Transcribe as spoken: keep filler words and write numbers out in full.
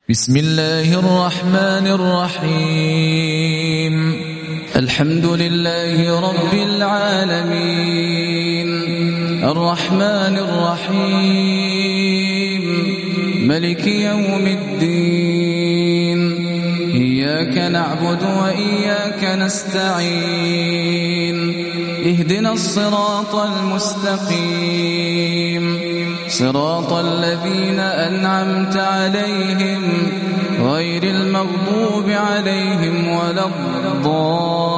بسم الله الرحمن الرحيم الحمد لله رب العالمين الرحمن الرحيم ملك يوم الدين إياك نعبد وإياك نستعين اهدنا الصراط المستقيم صراط الذين أنعمت عليهم غير المغضوب عليهم ولا الضالين